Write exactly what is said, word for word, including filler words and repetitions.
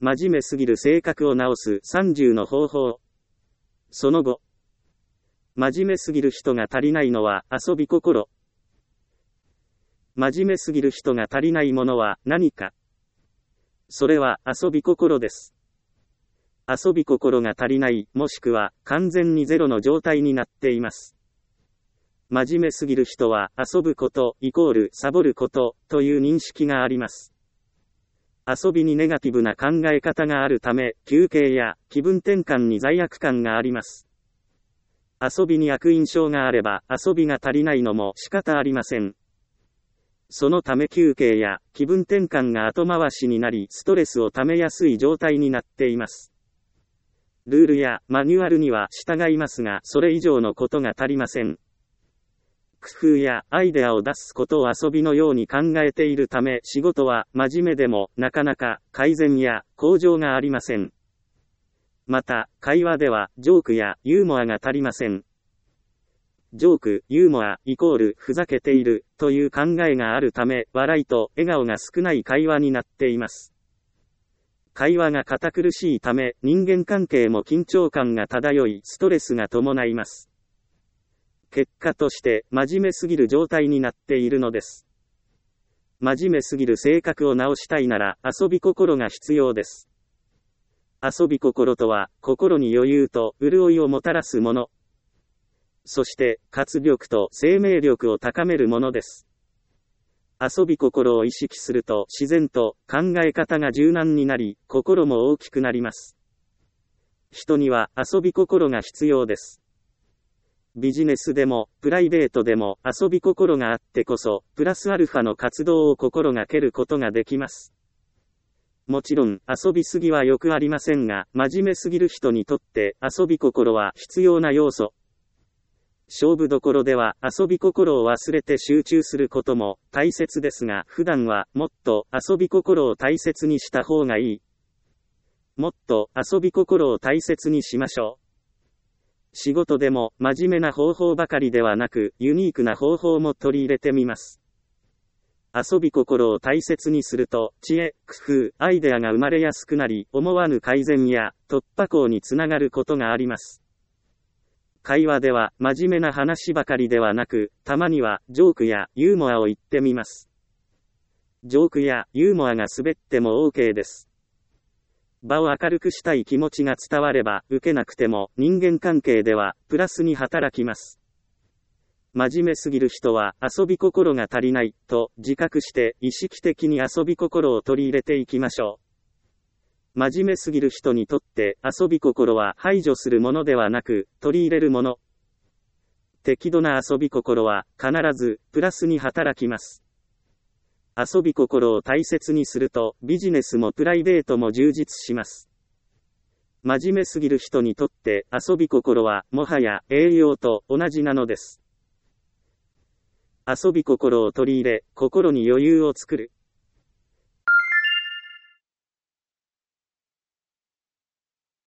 真面目すぎる性格を直すさんじゅうの方法。その後、真面目すぎる人が足りないのは遊び心。真面目すぎる人が足りないものは何か。それは遊び心です。遊び心が足りない、もしくは完全にゼロの状態になっています。真面目すぎる人は遊ぶことイコールサボることという認識があります。遊びにネガティブな考え方があるため、休憩や気分転換に罪悪感があります。遊びに悪印象があれば遊びが足りないのも仕方ありません。そのため休憩や気分転換が後回しになりストレスをためやすい状態になっています。ルールやマニュアルには従いますが、それ以上のことが足りません。工夫やアイデアを出すことを遊びのように考えているため、仕事は真面目でもなかなか改善や向上がありません。また、会話ではジョークやユーモアが足りません。ジョーク、ユーモア、イコールふざけているという考えがあるため、笑いと笑顔が少ない会話になっています。会話が堅苦しいため、人間関係も緊張感が漂い、ストレスが伴います。結果として、真面目すぎる状態になっているのです。真面目すぎる性格を直したいなら、遊び心が必要です。遊び心とは、心に余裕と潤いをもたらすもの。そして、活力と生命力を高めるものです。遊び心を意識すると、自然と考え方が柔軟になり、心も大きくなります。人には遊び心が必要です。ビジネスでも、プライベートでも遊び心があってこそ、プラスアルファの活動を心がけることができます。もちろん、遊びすぎはよくありませんが、真面目すぎる人にとって遊び心は必要な要素。勝負どころでは遊び心を忘れて集中することも大切ですが、普段はもっと遊び心を大切にした方がいい。もっと遊び心を大切にしましょう。仕事でも真面目な方法ばかりではなく、ユニークな方法も取り入れてみます。遊び心を大切にすると、知恵、工夫、アイデアが生まれやすくなり、思わぬ改善や突破口につながることがあります。会話では真面目な話ばかりではなく、たまにはジョークやユーモアを言ってみます。ジョークやユーモアが滑っても OK です。場を明るくしたい気持ちが伝われば、受けなくても人間関係ではプラスに働きます。真面目すぎる人は遊び心が足りないと自覚して意識的に遊び心を取り入れていきましょう。真面目すぎる人にとって遊び心は排除するものではなく取り入れるもの。適度な遊び心は必ずプラスに働きます。遊び心を大切にするとビジネスもプライベートも充実します。真面目すぎる人にとって遊び心はもはや栄養と同じなのです。遊び心を取り入れ、心に余裕を作る。